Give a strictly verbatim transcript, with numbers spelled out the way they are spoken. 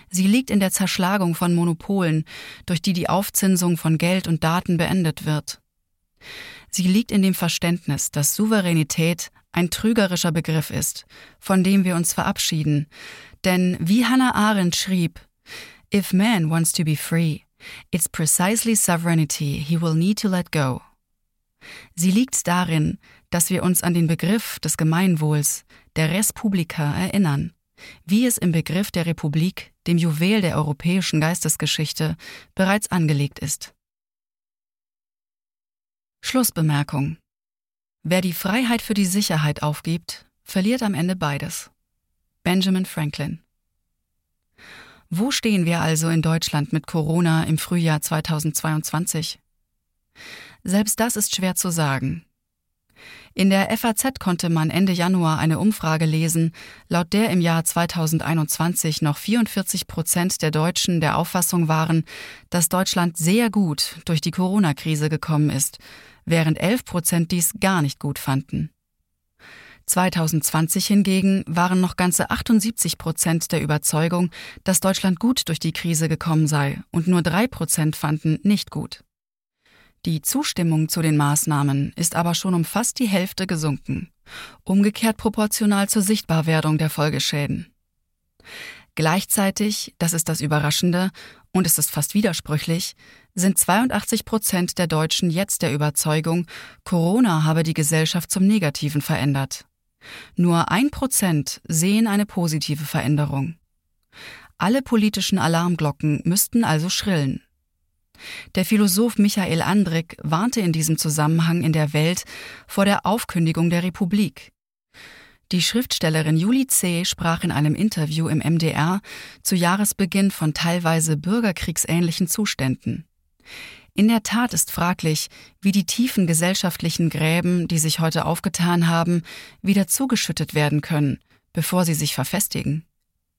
Sie liegt in der Zerschlagung von Monopolen, durch die die Aufzinsung von Geld und Daten beendet wird. Sie liegt in dem Verständnis, dass Souveränität ein trügerischer Begriff ist, von dem wir uns verabschieden. Denn wie Hannah Arendt schrieb, "If man wants to be free, it's precisely sovereignty he will need to let go." Sie liegt darin, dass wir uns an den Begriff des Gemeinwohls, der Res Publica, erinnern, wie es im Begriff der Republik, dem Juwel der europäischen Geistesgeschichte, bereits angelegt ist. Schlussbemerkung: Wer die Freiheit für die Sicherheit aufgibt, verliert am Ende beides. Benjamin Franklin. Wo stehen wir also in Deutschland mit Corona im Frühjahr zweitausendzweiundzwanzig? Selbst das ist schwer zu sagen. In der F A Z konnte man Ende Januar eine Umfrage lesen, laut der im Jahr zweitausendeinundzwanzig noch vierundvierzig Prozent der Deutschen der Auffassung waren, dass Deutschland sehr gut durch die Corona-Krise gekommen ist, während elf Prozent dies gar nicht gut fanden. zweitausendzwanzig hingegen waren noch ganze achtundsiebzig Prozent der Überzeugung, dass Deutschland gut durch die Krise gekommen sei, und nur drei Prozent fanden nicht gut. Die Zustimmung zu den Maßnahmen ist aber schon um fast die Hälfte gesunken, umgekehrt proportional zur Sichtbarwerdung der Folgeschäden. Gleichzeitig, das ist das Überraschende, und es ist fast widersprüchlich, sind zweiundachtzig Prozent der Deutschen jetzt der Überzeugung, Corona habe die Gesellschaft zum Negativen verändert. Nur ein Prozent sehen eine positive Veränderung. Alle politischen Alarmglocken müssten also schrillen. Der Philosoph Michael Andrik warnte in diesem Zusammenhang in der Welt vor der Aufkündigung der Republik. Die Schriftstellerin Julie C. sprach in einem Interview im M D R zu Jahresbeginn von teilweise bürgerkriegsähnlichen Zuständen. In der Tat ist fraglich, wie die tiefen gesellschaftlichen Gräben, die sich heute aufgetan haben, wieder zugeschüttet werden können, bevor sie sich verfestigen.